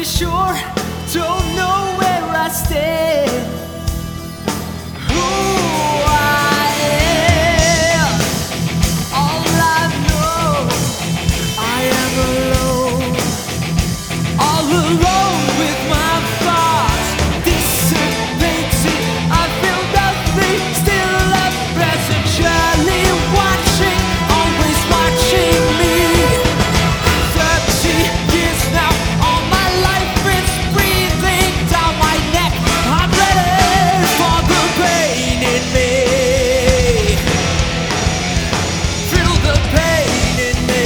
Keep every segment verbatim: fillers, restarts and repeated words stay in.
pretty sure, don't know where I stand, who I am. All I know, I am alone, all alone with my thoughts, dissipating. I feel nothing, still a present, surely watching, always watching me. Thirty years now, all my life is breathing down my neck. I'm ready for the pain in me. Feel the pain in me.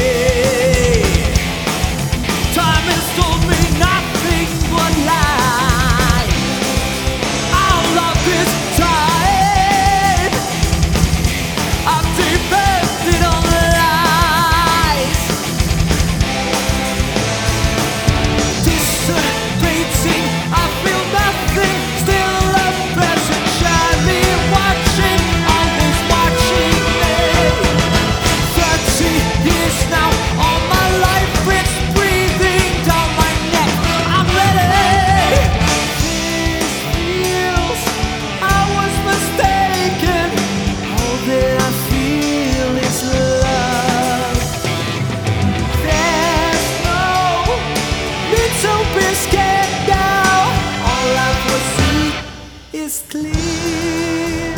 Time has told me nothing but lies. All of this time, I've depended on lies. Dissipating, I feel nothing, still a present, shyly watching, always watching me. Thirty years now, all my life it's breathing down my neck. I'm ready. This feels, I was mistaken. All that I feel is love. There's no need to be scared now. All I foresee is clear,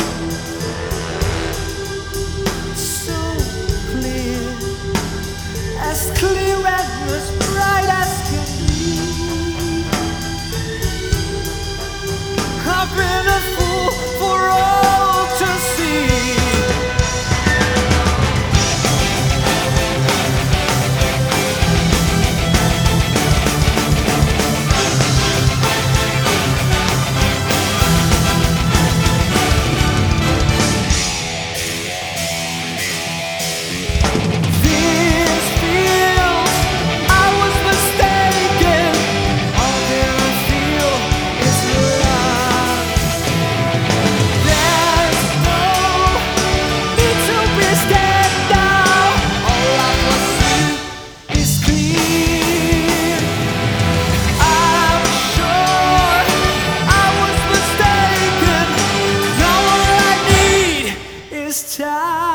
so clear, as clear and as bright as can be. I've been a fool for all to see. This feels, I was mistaken. All that I feel is love. There's no need to be scared now. All I foresee is clear. I'm sure I was mistaken. Now all I need is time.